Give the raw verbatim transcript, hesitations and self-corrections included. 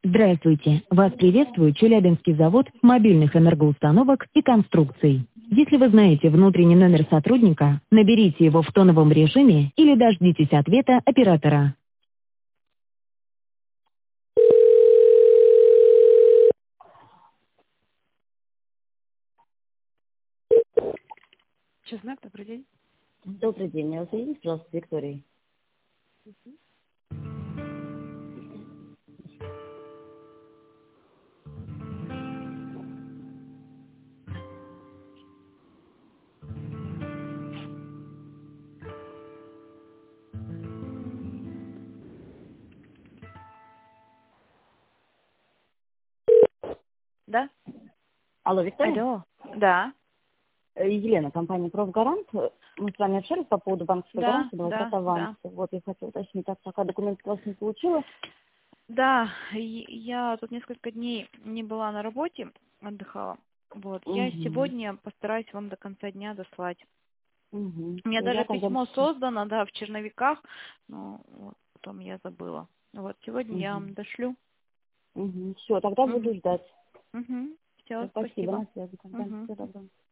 Здравствуйте! Вас приветствует Челябинский завод мобильных энергоустановок и конструкций. Если вы знаете внутренний номер сотрудника, наберите его в тоновом режиме или дождитесь ответа оператора. Чеснок, добрый день. Добрый день. Меня соедините, пожалуйста, с Викторией. Да? Алло, Виктория? Алло. Да. Э, Елена, компания «Профгарант». Мы с вами общались по поводу банковской Да, гарантии да, двадцатого аванса. да. Вот, я хотела уточнить, так пока документы у вас не получила. Да, и я тут несколько дней не была на работе, отдыхала. Вот. Я Угу. сегодня постараюсь вам до конца дня дослать. Угу. У меня Я даже тогда... письмо создано, да, в черновиках, но вот потом я забыла. Вот сегодня я Угу. вам дошлю. Угу. Все, тогда Угу. буду ждать. Угу. Все, Спасибо, спасибо. на связи. Тогда. Угу. Всего доброго.